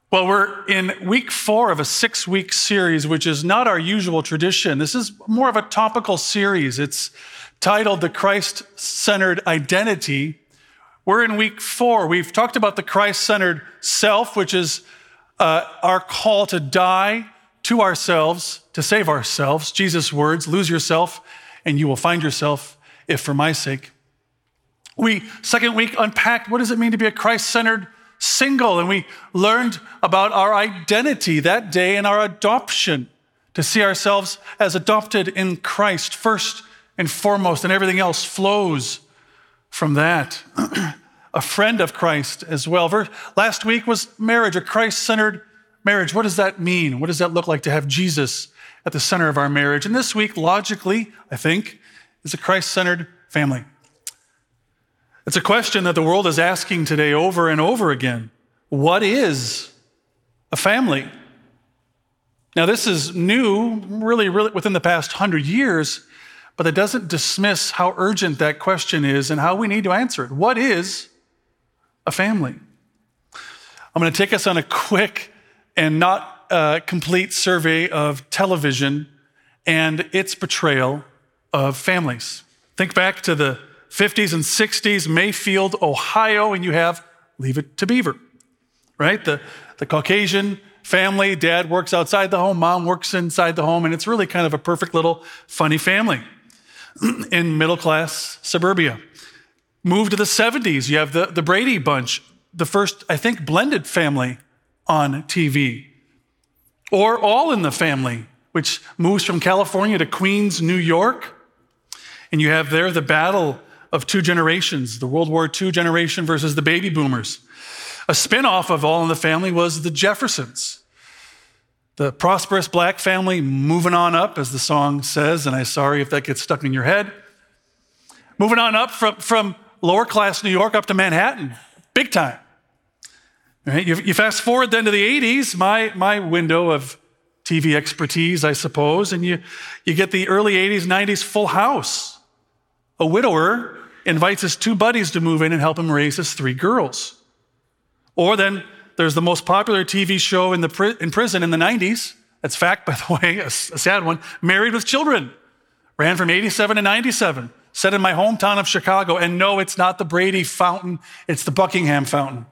Well, we're in week 4 of a 6-week series, which is not our usual tradition. This is more of a topical series. It's titled The Christ-Centered Identity. We're in week 4. We've talked about the Christ-centered self, which is our call to die to ourselves, to save ourselves. Jesus' words, lose yourself and you will find yourself, if for my sake. We, second week, unpacked what does it mean to be a Christ-centered single, and we learned about our identity that day and our adoption, to see ourselves as adopted in Christ first and foremost, and everything else flows from that. A friend of Christ as well. Last week was marriage, a Christ-centered marriage. What does that mean? What does that look like to have Jesus at the center of our marriage? And this week, logically, I think, is a Christ-centered family. It's a question that the world is asking today over and over again. What is a family? Now, this is new, really within the past 100 years, but it doesn't dismiss how urgent that question is and how we need to answer it. What is a family? I'm going to take us on a quick and not complete survey of television and its portrayal of families. Think back to the 50s and 60s, Mayfield, Ohio, and you have Leave It to Beaver, right? The Caucasian family, dad works outside the home, mom works inside the home, and it's really kind of a perfect little funny family in middle-class suburbia. Move to the 70s, you have the Brady Bunch, the first, I think, blended family on TV. Or All in the Family, which moves from California to Queens, New York, and you have there the battle of two generations, the World War II generation versus the baby boomers. A spinoff of All in the Family was the Jeffersons, the prosperous black family moving on up, as the song says, and I'm sorry if that gets stuck in your head. Moving on up from lower class New York up to Manhattan, big time. Right? You fast forward then to the 80s, my window of TV expertise, I suppose, and you get the early 80s, 90s Full House. A widower invites his 2 buddies to move in and help him raise his 3 girls. Or then there's the most popular TV show in prison in the 90s. That's fact, by the way, a sad one. Married with Children. Ran from 87 to 97. Set in my hometown of Chicago. And no, it's not the Brady Fountain. It's the Buckingham Fountain.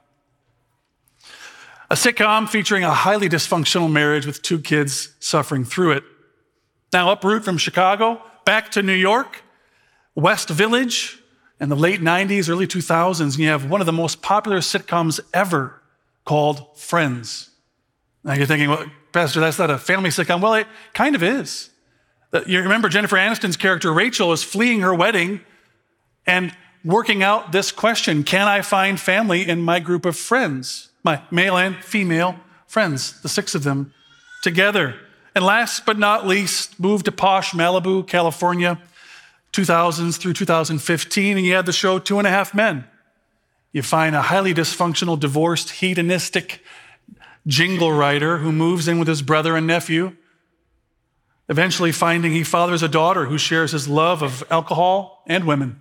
A sitcom featuring a highly dysfunctional marriage with 2 kids suffering through it. Now uproot from Chicago, back to New York. West Village in the late 90s, early 2000s, and you have one of the most popular sitcoms ever called Friends. Now you're thinking, well, Pastor, that's not a family sitcom. Well, it kind of is. You remember Jennifer Aniston's character, Rachel, is fleeing her wedding and working out this question: can I find family in my group of friends? My male and female friends, the 6 of them together. And last but not least, moved to posh Malibu, California, 2000s through 2015, and you had the show 2.5 Men. You find a highly dysfunctional, divorced, hedonistic jingle writer who moves in with his brother and nephew, eventually finding he fathers a daughter who shares his love of alcohol and women.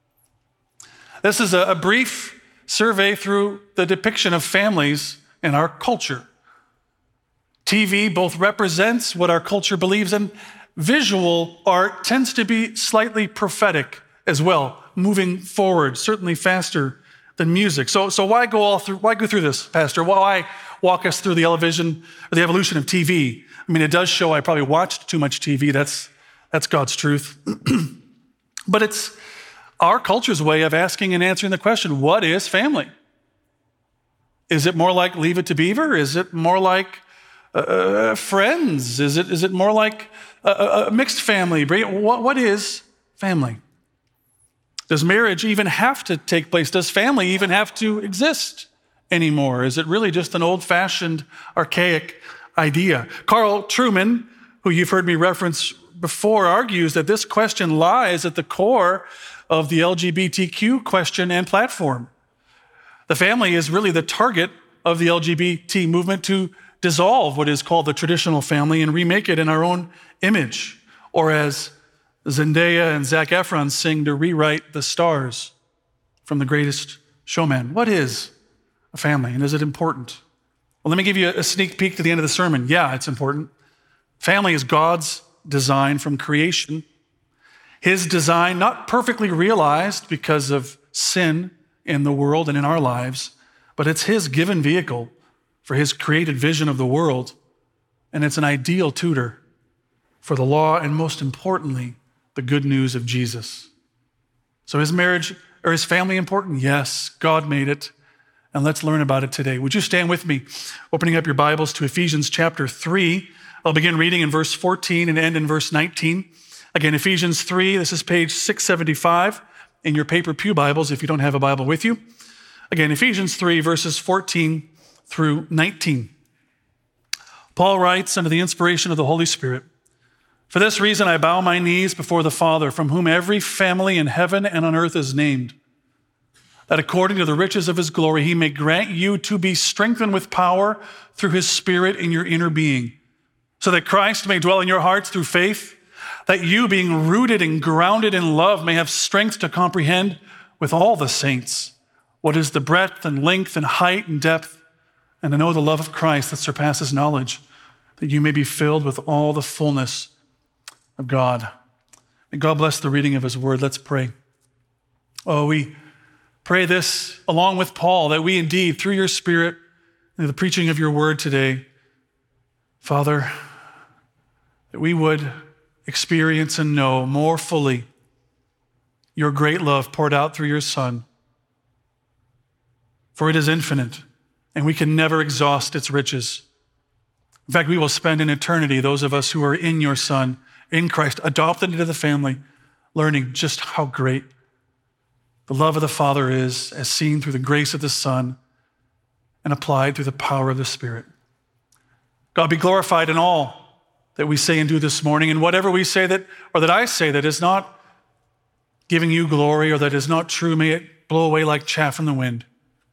This is a brief survey through the depiction of families in our culture. TV both represents what our culture believes in. Visual art tends to be slightly prophetic as well, moving forward, certainly faster than music. So why go through this, Pastor? Why walk us through the evolution of TV? I mean, it does show I probably watched too much TV. That's God's truth. But it's our culture's way of asking and answering the question, what is family? Is it more like Leave It to Beaver? Is it more like Friends? Is it more like a mixed family? What is family? Does marriage even have to take place? Does family even have to exist anymore? Is it really just an old-fashioned, archaic idea? Carl Trueman, who you've heard me reference before, argues that this question lies at the core of the LGBTQ question and platform. The family is really the target of the LGBT movement to dissolve what is called the traditional family and remake it in our own image, or as Zendaya and Zac Efron sing, to rewrite the stars from The Greatest Showman. What is a family, and is it important? Well, let me give you a sneak peek to the end of the sermon. Yeah, it's important. Family is God's design from creation. His design, not perfectly realized because of sin in the world and in our lives, but it's his given vehicle for his created vision of the world. And it's an ideal tutor for the law and, most importantly, the good news of Jesus. So is marriage or is family important? Yes, God made it. And let's learn about it today. Would you stand with me, opening up your Bibles to Ephesians chapter 3. I'll begin reading in verse 14 and end in verse 19. Again, Ephesians 3, this is page 675 in your paper pew Bibles if you don't have a Bible with you. Again, Ephesians 3, verses 14 through 19. Paul writes under the inspiration of the Holy Spirit, "For this reason I bow my knees before the Father, from whom every family in heaven and on earth is named, that according to the riches of his glory he may grant you to be strengthened with power through his Spirit in your inner being, so that Christ may dwell in your hearts through faith, that you, being rooted and grounded in love, may have strength to comprehend with all the saints what is the breadth and length and height and depth, and to know the love of Christ that surpasses knowledge, that you may be filled with all the fullness of God." May God bless the reading of his word. Let's pray. Oh, we pray this along with Paul, that we indeed, through your Spirit and the preaching of your word today, Father, that we would experience and know more fully your great love poured out through your Son. For it is infinite, and we can never exhaust its riches. In fact, we will spend an eternity, those of us who are in your Son, in Christ, adopted into the family, learning just how great the love of the Father is, as seen through the grace of the Son and applied through the power of the Spirit. God, be glorified in all that we say and do this morning, and whatever we say that, or that I say that is not giving you glory or that is not true, may it blow away like chaff in the wind.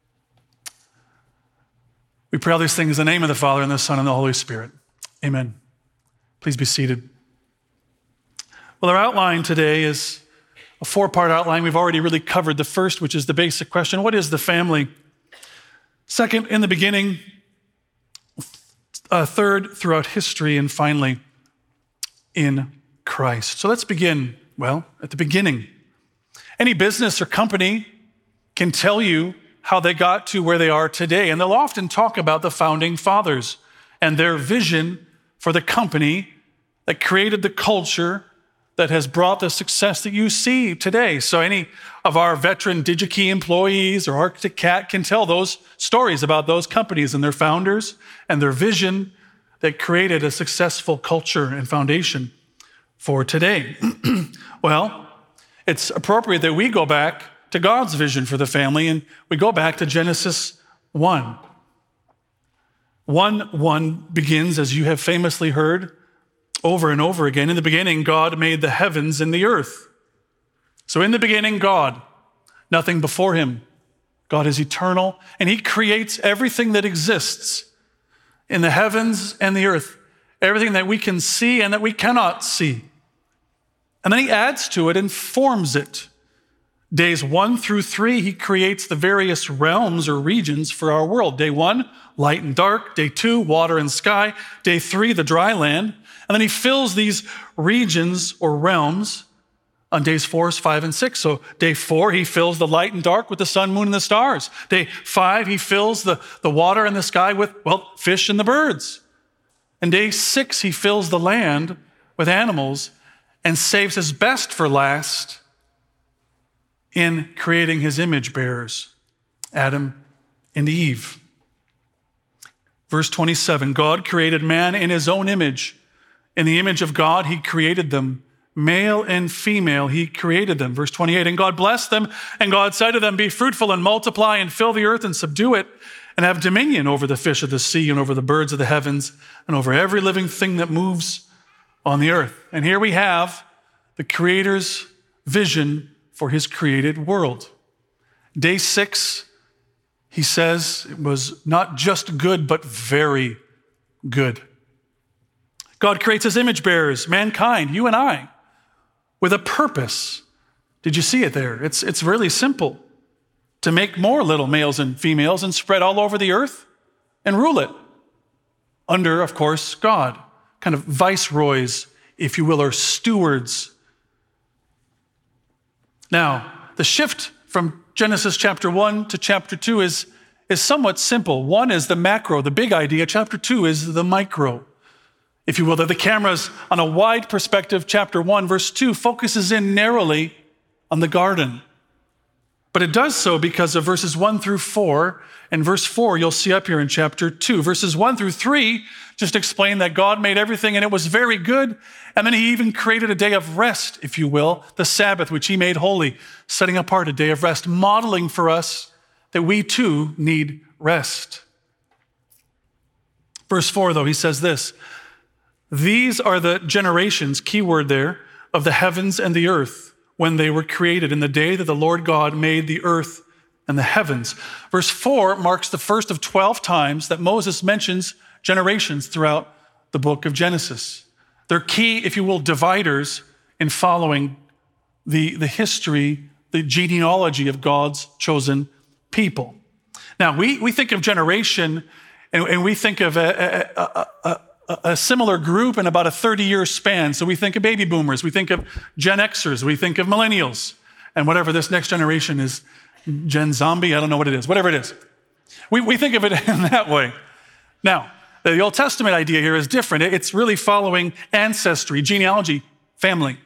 We pray all these things in the name of the Father and the Son and the Holy Spirit. Amen. Please be seated. Well, our outline today is a four-part outline. We've already really covered the first, which is the basic question: what is the family? Second, in the beginning. Third, throughout history. And finally, in Christ. So let's begin, well, at the beginning. Any business or company can tell you how they got to where they are today. And they'll often talk about the founding fathers and their vision for the company that created the culture that has brought the success that you see today. So any of our veteran DigiKey employees or Arctic Cat can tell those stories about those companies and their founders and their vision that created a successful culture and foundation for today. Well, it's appropriate that we go back to God's vision for the family, and we go back to Genesis 1. 1:1 begins, as you have famously heard, over and over again. In the beginning, God made the heavens and the earth. So in the beginning, God, nothing before him. God is eternal, and he creates everything that exists in the heavens and the earth, everything that we can see and that we cannot see. And then he adds to it and forms it. Days 1 through 3, he creates the various realms or regions for our world. Day 1, light and dark. Day 2, water and sky. Day 3, the dry land. And then he fills these regions or realms on days 4, 5, and 6. So day 4, he fills the light and dark with the sun, moon, and the stars. Day 5, he fills the water and the sky with, well, fish and the birds. And day 6, he fills the land with animals and saves his best for last in creating his image bearers, Adam and Eve. Verse 27, God created man in his own image. In the image of God, he created them. Male and female, he created them. Verse 28, and God blessed them, and God said to them, be fruitful and multiply and fill the earth and subdue it, and have dominion over the fish of the sea and over the birds of the heavens and over every living thing that moves on the earth. And here we have the Creator's vision for his created world. Day 6, he says it was not just good, but very good. God creates his image bearers, mankind, you and I, with a purpose. Did you see it there? It's really simple. To make more little males and females and spread all over the earth and rule it. under, of course, God, kind of viceroys, if you will, or stewards. Now, the shift from Genesis chapter 1 to chapter 2 is somewhat simple. One is the macro, the big idea. Chapter 2 is the micro, if you will. The camera's on a wide perspective. Chapter 1, verse 2 focuses in narrowly on the garden. But it does so because of verses 1 through 4. And verse 4, you'll see up here in chapter 2. Verses 1 through 3 just explain that God made everything and it was very good. And then he even created a day of rest, if you will, the Sabbath, which he made holy, setting apart a day of rest, modeling for us that we too need rest. Verse 4, though, he says this: these are the generations, key word there, of the heavens and the earth when they were created in the day that the Lord God made the earth and the heavens. Verse 4 marks the first of 12 times that Moses mentions generations throughout the book of Genesis. They're key, if you will, dividers in following the history, the genealogy of God's chosen people. Now, we think of generation and we think of a similar group in about a 30-year span. So we think of baby boomers, we think of Gen Xers, we think of millennials, and whatever this next generation is, Gen Zombie, I don't know what it is, whatever it is. We think of it in that way. Now, the Old Testament idea here is different. It's really following ancestry, genealogy, family.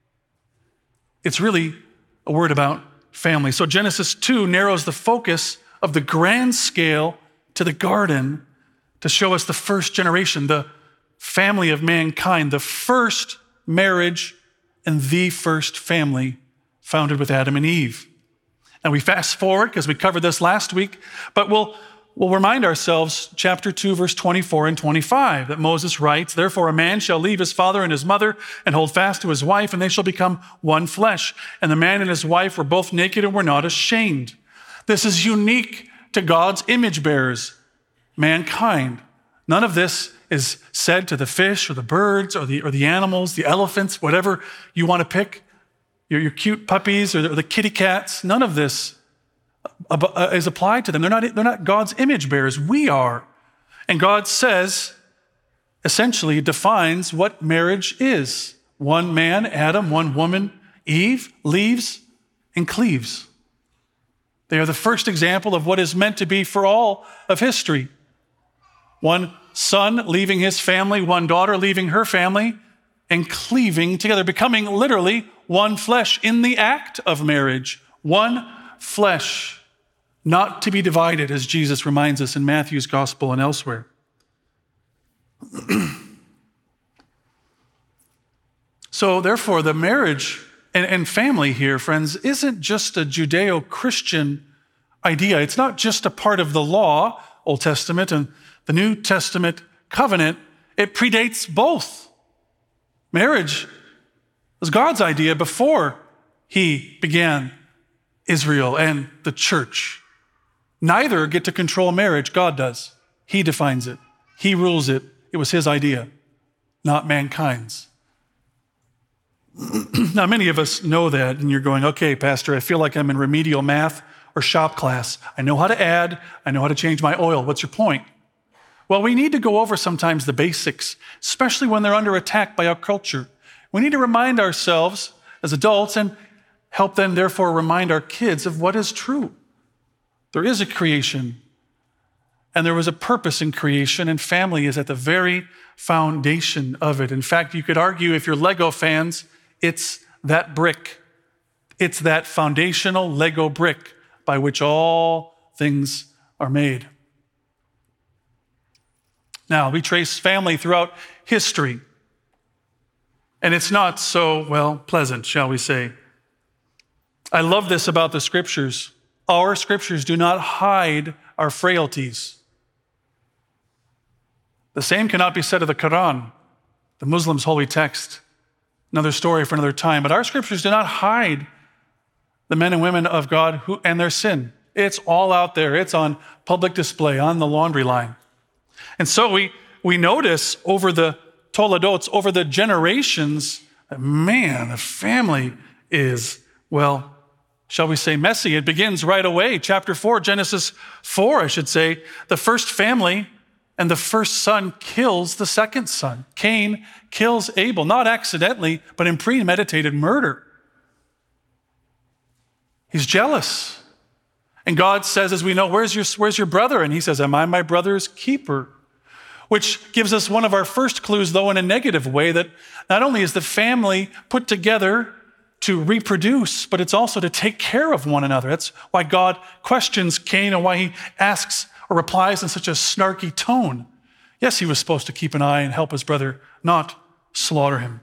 It's really a word about family. So Genesis 2 narrows the focus of the grand scale to the garden to show us the first generation, the family of mankind, the first marriage and the first family founded with Adam and Eve. And we fast forward because we covered this last week, but we'll remind ourselves, chapter 2, verse 24 and 25, that Moses writes, therefore a man shall leave his father and his mother and hold fast to his wife, and they shall become one flesh. And the man and his wife were both naked and were not ashamed. This is unique to God's image bearers, mankind. None of this is said to the fish or the birds or the animals, the elephants, whatever you want to pick, your cute puppies or the kitty cats. None of this is applied to them. They're not God's image bearers. We are. And God says, essentially defines what marriage is. One man, Adam, one woman, Eve, leaves and cleaves. They are the first example of what is meant to be for all of history. One son leaving his family, one daughter leaving her family, and cleaving together, becoming literally one flesh in the act of marriage. One flesh, not to be divided, as Jesus reminds us in Matthew's gospel and elsewhere. So therefore, the marriage and family here, friends, isn't just a Judeo-Christian idea. It's not just a part of the law, Old Testament, and the New Testament covenant. It predates both. Marriage was God's idea before he began Israel and the church. Neither get to control marriage. God does. He defines it. He rules it. It was his idea, not mankind's. Now, many of us know that, and you're going, okay, Pastor, I feel like I'm in remedial math or shop class. I know how to add. I know how to change my oil. What's your point? Well, we need to go over sometimes the basics, especially when they're under attack by our culture. We need to remind ourselves as adults and help them, therefore, remind our kids of what is true. There is a creation, and there was a purpose in creation, and family is at the very foundation of it. In fact, you could argue, if you're Lego fans, it's that brick. It's that foundational Lego brick by which all things are made. Now, we trace family throughout history, and it's not so, pleasant, shall we say. I love this about the scriptures. Our scriptures do not hide our frailties. The same cannot be said of the Quran, the Muslims' holy text. Another story for another time. But our scriptures do not hide the men and women of God and their sin. It's all out there. It's on public display, on the laundry line. And so we notice over the Toledotes, over the generations, that man, the family is, shall we say, messy. It begins right away. Chapter 4, Genesis 4, I should say, the first family and the first son kills the second son. Cain kills Abel, not accidentally, but in premeditated murder. He's jealous. And God says, as we know, where's your brother? And he says, am I my brother's keeper? Which gives us one of our first clues, though, in a negative way, that not only is the family put together to reproduce, but it's also to take care of one another. That's why God questions Cain and why he asks or replies in such a snarky tone. Yes, he was supposed to keep an eye and help his brother, not slaughter him.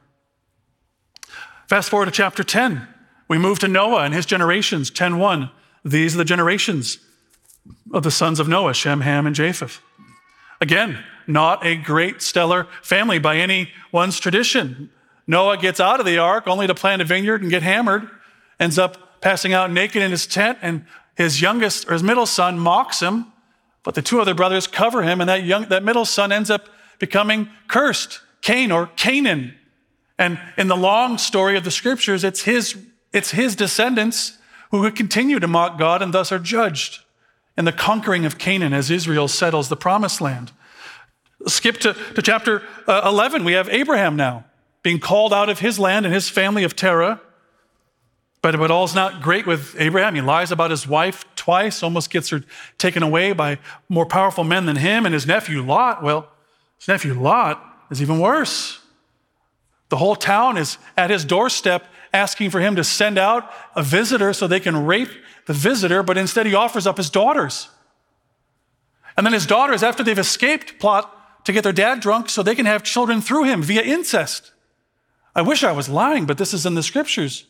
Fast forward to chapter 10. We move to Noah and his generations, 10:1. These are the generations of the sons of Noah, Shem, Ham, and Japheth. Again, not a great stellar family by anyone's tradition. Noah gets out of the ark only to plant a vineyard and get hammered, ends up passing out naked in his tent, and his youngest or his middle son mocks him, but the two other brothers cover him, and that middle son ends up becoming cursed, Cain or Canaan. And in the long story of the scriptures, it's his descendants who would continue to mock God and thus are judged in the conquering of Canaan as Israel settles the promised land. Skip to chapter 11. We have Abraham now being called out of his land and his family of Terah. But all's not great with Abraham. He lies about his wife twice, almost gets her taken away by more powerful men than him. And his nephew Lot, his nephew Lot is even worse. The whole town is at his doorstep asking for him to send out a visitor so they can rape the visitor, but instead he offers up his daughters. And then his daughters, after they've escaped, plot to get their dad drunk so they can have children through him via incest. I wish I was lying, but this is in the scriptures.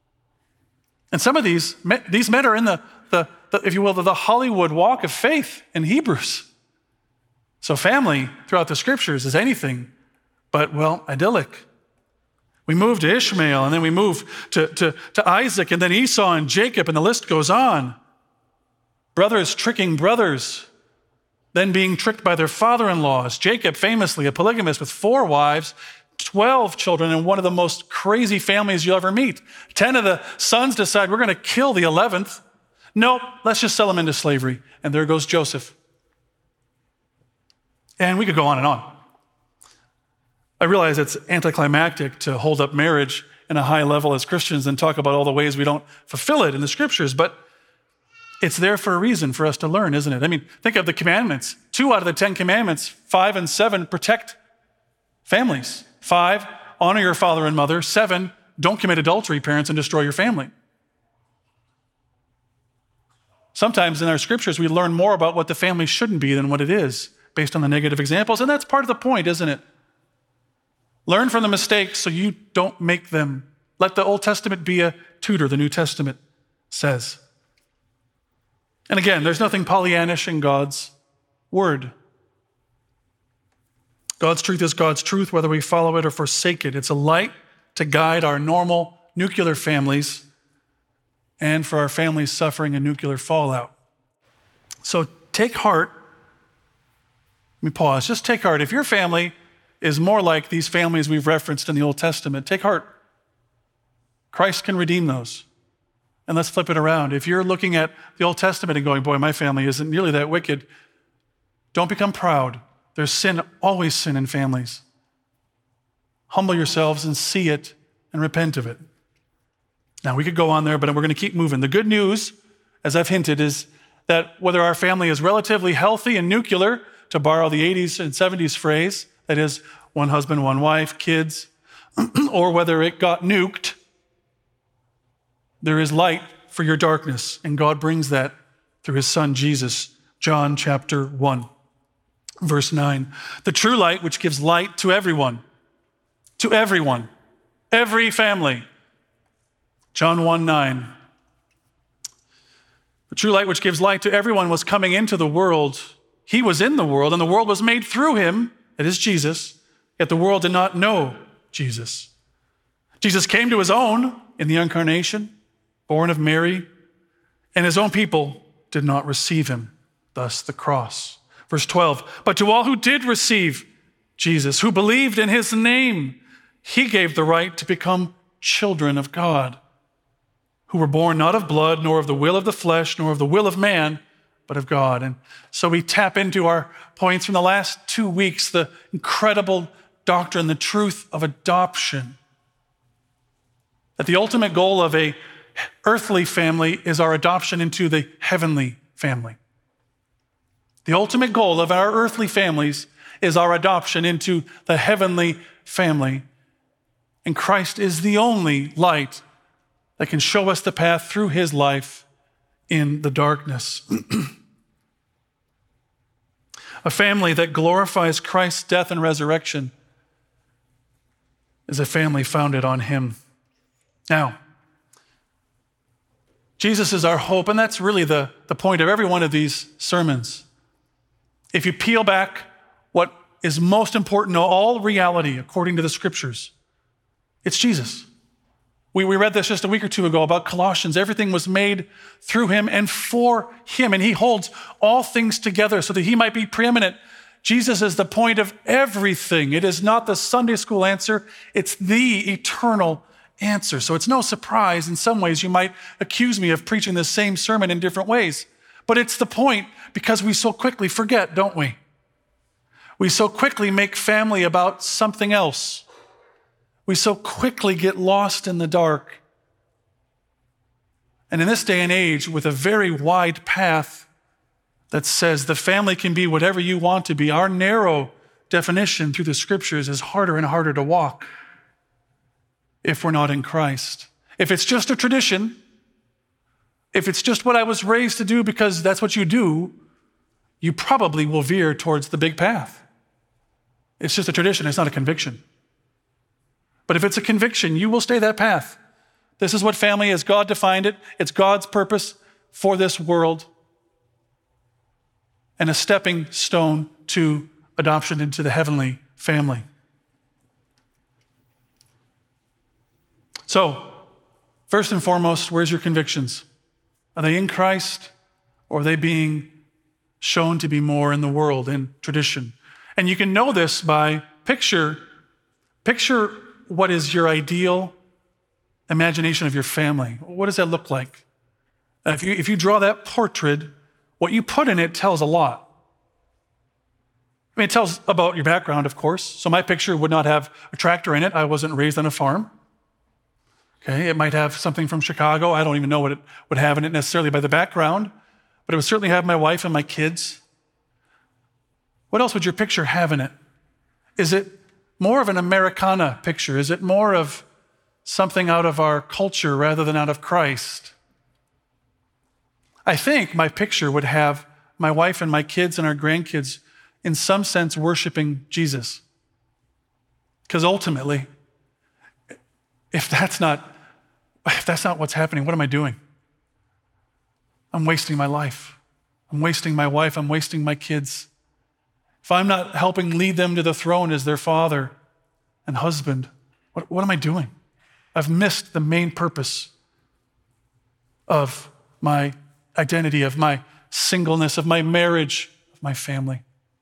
And some of these men are in the if you will, the Hollywood walk of faith in Hebrews. So family throughout the scriptures is anything but, idyllic. We move to Ishmael, and then we move to Isaac, and then Esau and Jacob, and the list goes on. Brothers tricking brothers, then being tricked by their father-in-laws. Jacob, famously a polygamist with 4 wives, 12 children, and one of the most crazy families you'll ever meet. 10 of the sons decide, we're going to kill the 11th. Nope, let's just sell him into slavery. And there goes Joseph. And we could go on and on. I realize it's anticlimactic to hold up marriage in a high level as Christians and talk about all the ways we don't fulfill it in the scriptures, but it's there for a reason for us to learn, isn't it? I mean, think of the commandments. 2 out of the 10 commandments, 5 and 7, protect families. 5, honor your father and mother. 7, don't commit adultery, parents, and destroy your family. Sometimes in our scriptures, we learn more about what the family shouldn't be than what it is, based on the negative examples, and that's part of the point, isn't it? Learn from the mistakes so you don't make them. Let the Old Testament be a tutor, the New Testament says. And again, there's nothing Pollyannish in God's word. God's truth is God's truth, whether we follow it or forsake it. It's a light to guide our normal nuclear families and for our families suffering a nuclear fallout. So take heart. Let me pause. Just take heart. If your family is more like these families we've referenced in the Old Testament, take heart. Christ can redeem those. And let's flip it around. If you're looking at the Old Testament and going, boy, my family isn't nearly that wicked, don't become proud. There's sin, always sin in families. Humble yourselves and see it and repent of it. Now, we could go on there, but we're going to keep moving. The good news, as I've hinted, is that whether our family is relatively healthy and nuclear, to borrow the 80s and 70s phrase, that is, one husband, one wife, kids, or whether it got nuked, there is light for your darkness, and God brings that through his son, Jesus. John chapter 1, verse 9. The true light which gives light to everyone, every family. John 1:9. The true light which gives light to everyone was coming into the world. He was in the world, and the world was made through him. It is Jesus, yet the world did not know Jesus. Jesus came to his own in the incarnation, born of Mary, and his own people did not receive him, thus the cross. Verse 12, but to all who did receive Jesus, who believed in his name, he gave the right to become children of God, who were born not of blood, nor of the will of the flesh, nor of the will of man, but of God. And so we tap into our points from the last 2 weeks, the incredible doctrine, the truth of adoption. That the ultimate goal of a earthly family is our adoption into the heavenly family. The ultimate goal of our earthly families is our adoption into the heavenly family. And Christ is the only light that can show us the path through his life in the darkness. A family that glorifies Christ's death and resurrection is a family founded on him. Now, Jesus is our hope, and that's really the point of every one of these sermons. If you peel back what is most important to all reality according to the scriptures, it's Jesus. We read this just a week or two ago about Colossians. Everything was made through him and for him, and he holds all things together so that he might be preeminent. Jesus is the point of everything. It is not the Sunday school answer, it's the eternal answer. So it's no surprise, in some ways, you might accuse me of preaching the same sermon in different ways. But it's the point because we so quickly forget, don't we? We so quickly make family about something else. We so quickly get lost in the dark. And in this day and age, with a very wide path that says the family can be whatever you want to be, our narrow definition through the scriptures is harder and harder to walk if we're not in Christ. If it's just a tradition, if it's just what I was raised to do because that's what you do, you probably will veer towards the big path. It's just a tradition, it's not a conviction. But if it's a conviction, you will stay that path. This is what family is. God defined it. It's God's purpose for this world. And a stepping stone to adoption into the heavenly family. So, first and foremost, where's your convictions? Are they in Christ, or are they being shown to be more in the world, in tradition? And you can know this by picture what is your ideal imagination of your family. What does that look like? If you draw that portrait, what you put in it tells a lot. I mean, it tells about your background, of course. So my picture would not have a tractor in it. I wasn't raised on a farm. Okay, it might have something from Chicago. I don't even know what it would have in it necessarily by the background, but it would certainly have my wife and my kids. What else would your picture have in it? Is it more of an Americana picture? Is it more of something out of our culture rather than out of Christ? I think my picture would have my wife and my kids and our grandkids in some sense worshiping Jesus. Because ultimately, if that's not what's happening, what am I doing? I'm wasting my life. I'm wasting my wife. I'm wasting my kids. If I'm not helping lead them to the throne as their father and husband, what am I doing? I've missed the main purpose of my identity, of my singleness, of my marriage, of my family.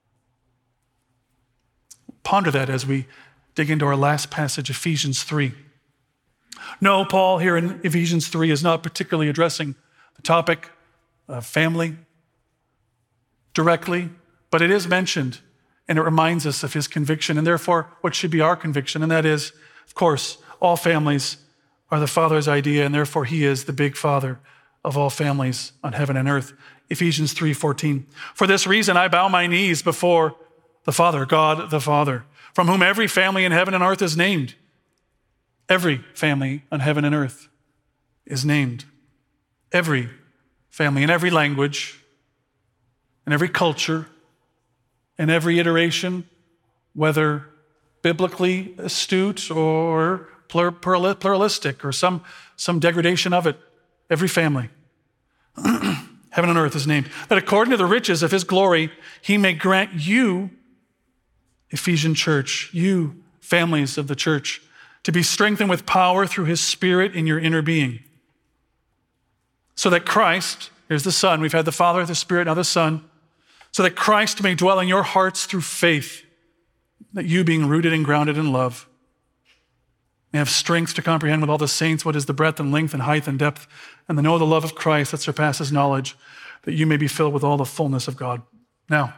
Ponder that as we dig into our last passage, Ephesians 3. No, Paul here in Ephesians 3 is not particularly addressing the topic of family directly, but it is mentioned, and it reminds us of his conviction, and therefore what should be our conviction, and that is, of course, all families are the Father's idea, and therefore he is the big Father of all families on heaven and earth. Ephesians 3:14. For this reason I bow my knees before the Father, God the Father, from whom every family in heaven and earth is named. Every family on heaven and earth is named. Every family in every language, in every culture, in every iteration, whether biblically astute or pluralistic or some degradation of it, every family, heaven and earth is named. That according to the riches of his glory, he may grant you, Ephesian church, you families of the church, to be strengthened with power through his Spirit in your inner being. So that Christ, here's the Son, we've had the Father, the Spirit, now the Son, so that Christ may dwell in your hearts through faith, that you being rooted and grounded in love, may have strength to comprehend with all the saints what is the breadth and length and height and depth, and to know the love of Christ that surpasses knowledge, that you may be filled with all the fullness of God. Now,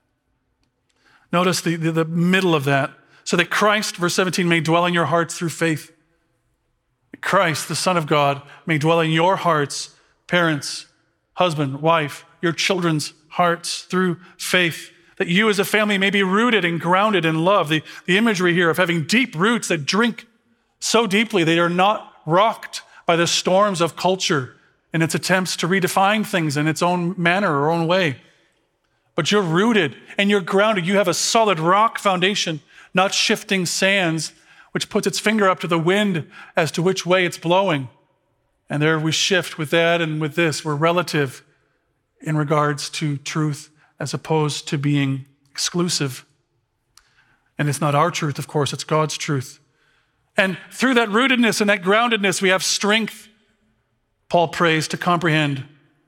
notice the middle of that. So that Christ, verse 17, may dwell in your hearts through faith. Christ, the Son of God, may dwell in your hearts, parents, husband, wife, your children's hearts through faith. That you as a family may be rooted and grounded in love. The imagery here of having deep roots that drink so deeply they are not rocked by the storms of culture and its attempts to redefine things in its own manner or own way. But you're rooted and you're grounded. You have a solid rock foundation, not shifting sands, which puts its finger up to the wind as to which way it's blowing. And there we shift with that and with this. We're relative in regards to truth as opposed to being exclusive. And it's not our truth, of course, it's God's truth. And through that rootedness and that groundedness, we have strength, Paul prays, to comprehend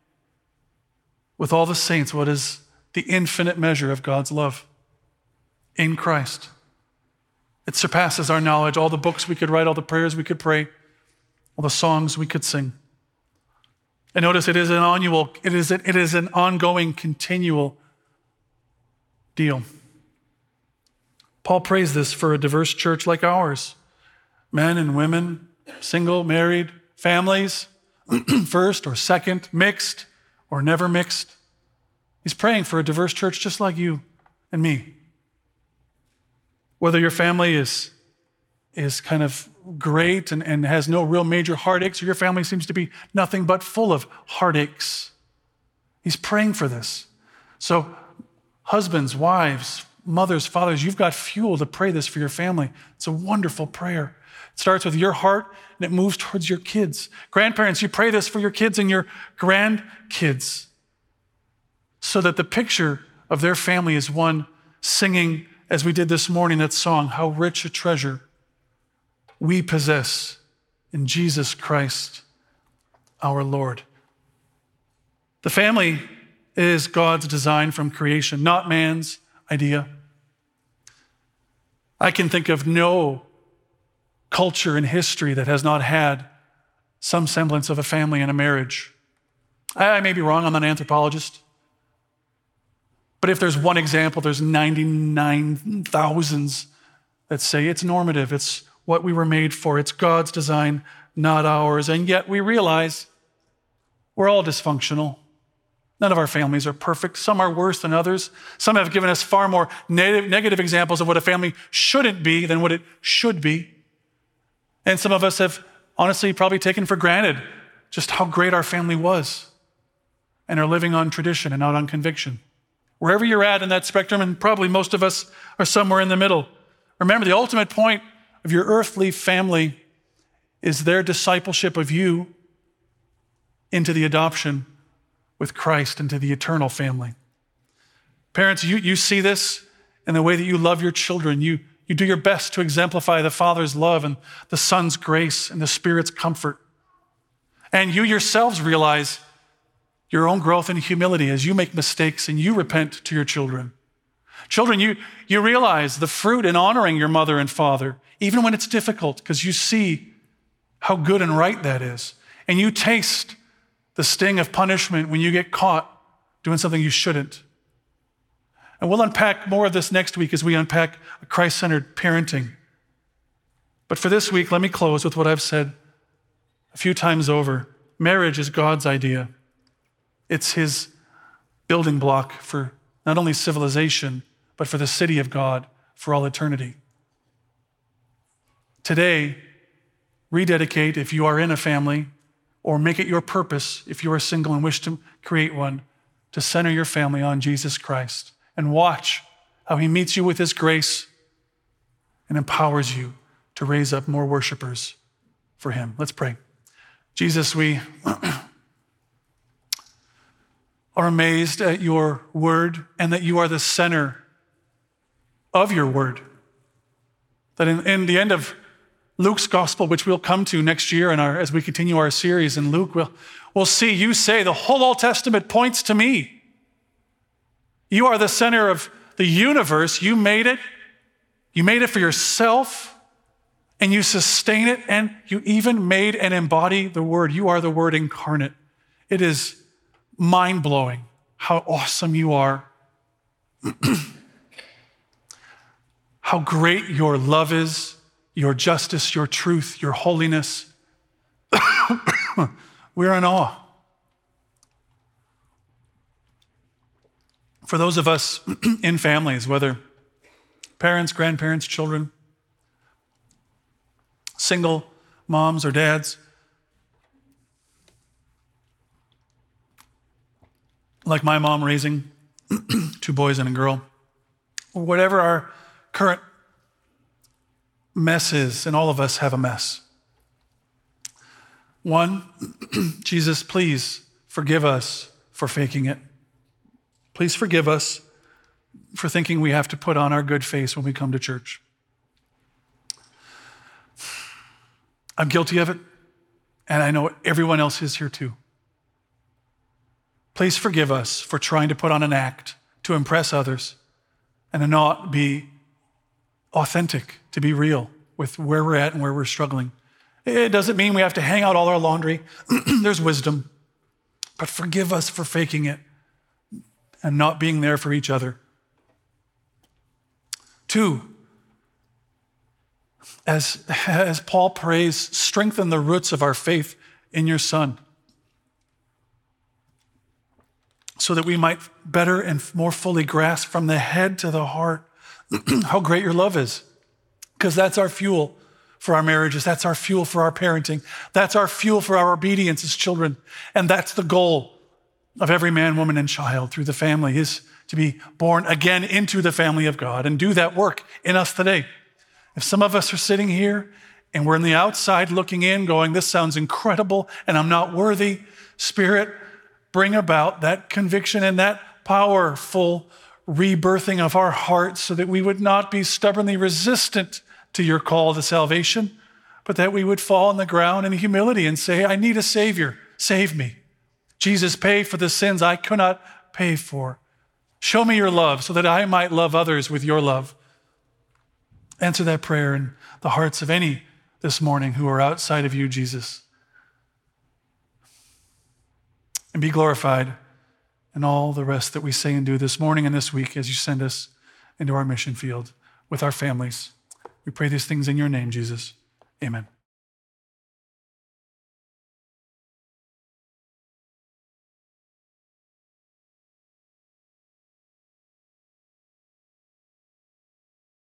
with all the saints what is the infinite measure of God's love in Christ. It surpasses our knowledge, all the books we could write, all the prayers we could pray, all the songs we could sing. And notice it is an ongoing, continual deal. Paul prays this for a diverse church like ours. Men and women, single, married, families, first or second, mixed or never mixed. He's praying for a diverse church just like you and me. Whether your family is kind of great and has no real major heartaches, or your family seems to be nothing but full of heartaches. He's praying for this. So husbands, wives, mothers, fathers, you've got fuel to pray this for your family. It's a wonderful prayer. It starts with your heart and it moves towards your kids. Grandparents, you pray this for your kids and your grandkids so that the picture of their family is one singing, as we did this morning, that song, How Rich a Treasure We Possess in Jesus Christ, our Lord. The family is God's design from creation, not man's idea. I can think of no culture in history that has not had some semblance of a family and a marriage. I may be wrong, I'm not an anthropologist. But if there's one example, there's 99 thousands that say it's normative, it's what we were made for, it's God's design, not ours. And yet we realize we're all dysfunctional. None of our families are perfect. Some are worse than others. Some have given us far more negative examples of what a family shouldn't be than what it should be. And some of us have honestly probably taken for granted just how great our family was and are living on tradition and not on conviction. Wherever you're at in that spectrum, and probably most of us are somewhere in the middle, remember the ultimate point of your earthly family is their discipleship of you into the adoption with Christ into the eternal family. Parents, you see this in the way that you love your children. You do your best to exemplify the Father's love and the Son's grace and the Spirit's comfort. And you yourselves realize your own growth and humility as you make mistakes and you repent to your children. Children, you realize the fruit in honoring your mother and father, even when it's difficult, because you see how good and right that is. And you taste the sting of punishment when you get caught doing something you shouldn't. And we'll unpack more of this next week as we unpack Christ-centered parenting. But for this week, let me close with what I've said a few times over. Marriage is God's idea. It's his building block for not only civilization, but for the city of God for all eternity. Today, rededicate if you are in a family, or make it your purpose if you are single and wish to create one, to center your family on Jesus Christ and watch how he meets you with his grace and empowers you to raise up more worshipers for him. Let's pray. Jesus, we are amazed at your word and that you are the center of your word. That in the end of Luke's gospel, which we'll come to next year as we continue our series in Luke, we'll see you say the whole Old Testament points to me. You are the center of the universe. You made it. You made it for yourself, and you sustain it, and you even made and embody the word. You are the word incarnate. It is mind-blowing how awesome you are, how great your love is, your justice, your truth, your holiness. We're in awe. For those of us in families, whether parents, grandparents, children, single moms or dads, like my mom raising 2 boys and a girl, or whatever our current mess is, and all of us have a mess. One, Jesus, please forgive us for faking it. Please forgive us for thinking we have to put on our good face when we come to church. I'm guilty of it, and I know everyone else is here too. Please forgive us for trying to put on an act to impress others and to not be authentic, to be real with where we're at and where we're struggling. It doesn't mean we have to hang out all our laundry. There's wisdom. But forgive us for faking it and not being there for each other. 2, as Paul prays, strengthen the roots of our faith in your Son, so that we might better and more fully grasp from the head to the heart how great your love is. Because that's our fuel for our marriages. That's our fuel for our parenting. That's our fuel for our obedience as children. And that's the goal of every man, woman, and child through the family, is to be born again into the family of God and do that work in us today. If some of us are sitting here and we're on the outside looking in going, this sounds incredible and I'm not worthy, Spirit, bring about that conviction and that powerful rebirthing of our hearts so that we would not be stubbornly resistant to your call to salvation, but that we would fall on the ground in humility and say, I need a Savior, save me. Jesus paid for the sins I could not pay for. Show me your love so that I might love others with your love. Answer that prayer in the hearts of any this morning who are outside of you, Jesus. And be glorified in all the rest that we say and do this morning and this week as you send us into our mission field with our families. We pray these things in your name, Jesus. Amen.